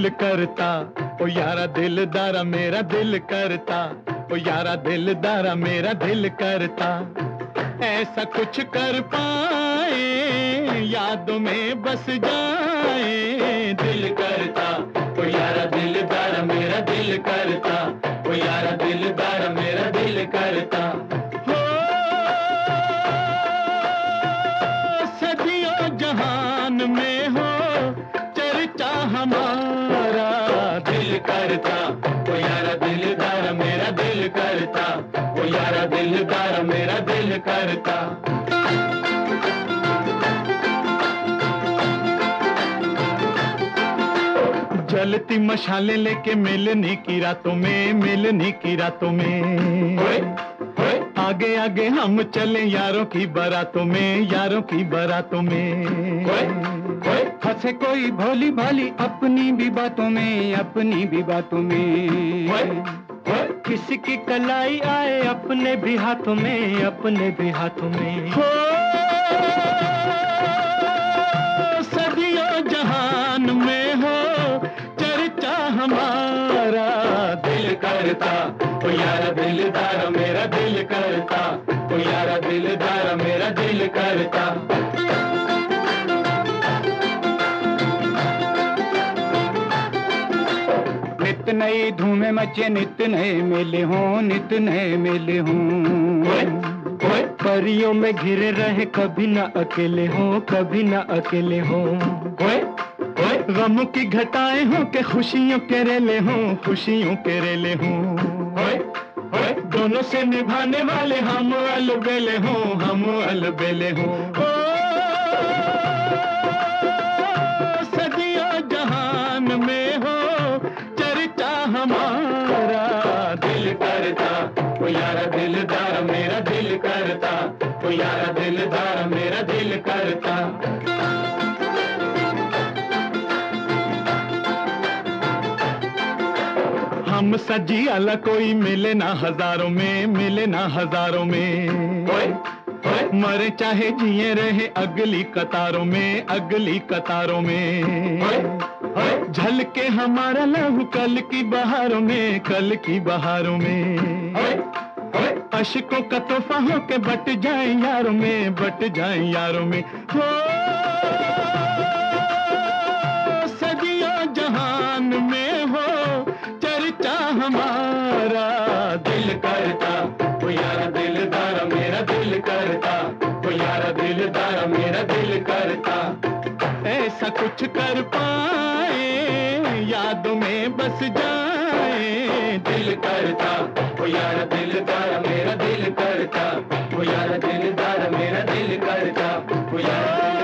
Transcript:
दिल करता, ओ यारा दिलदारा मेरा दिल करता, ओ यारा दिलदारा मेरा दिल करता। ऐसा कुछ कर पाए यादों में बस जाए, दिल करता, ओ यारा दिलदारा मेरा दिल करता, ओ यारा दिलदारा मेरा दिल करता। हो सदियों जहान में हो चर्चा हमारा, दिल करता, ओ यारा दिलदारा मेरा दिल करता, ओ यारा दिलदारा मेरा दिल करता। जलती मशाले लेके मिलने की रातों में, मिलने की रातों में, आगे आगे हम चले यारों की बारातों में, यारों की बारातों में। हंसे कोई भोली भाली अपनी भी बातों में, अपनी भी बातों में। किसी की कलाई आए अपने भी हाथों में, अपने भी हाथों में। हो सदियों जहान में हो चर्चा हमारा, दिल करता, ओ यारा दिलदारा मेरा दिल करता, ओ यारा दिलदारा मेरा दिल करता। नित नई धूमें मचे, नित नए मेले हों, नित नए मेले हों। परियों में घिरे रहे, कभी ना अकेले हों, कभी ना अकेले हों। गमों की घटाएं हों के खुशियों के रेले हों, खुशियों के रेले हों। दोनों से निभाने वाले हम अलबेले हों, हम अलबेले हों। सदियों जहान में हो चर्चा हमारा, दिल करता, ओ यारा दिलदारा मेरा दिल करता, ओ यारा दिलदारा मेरा दिल करता। हम सजी अला कोई मिले ना हजारों में, मिले ना हजारों में। मरे चाहे जिए रहे अगली कतारों में, अगली कतारों में। झलके हमारा लहू कल की बहारों में, कल की बहारों में। अशकों का तोहफा हो के बट जाए यारों में, बट जाए यारों में। हो सदियों जहान में हो चर्चा हमारा, दिल करता, ओ यारा दिलदारा मेरा दिल करता, ओ यारा दिलदारा मेरा दिल करता। ऐसा कुछ कर पाए यादों में बस जाए, दिल करता, ओ यारा दिलदारा मेरा दिल करता, ओ यारा दिलदारा मेरा दिल करता, ओ यारा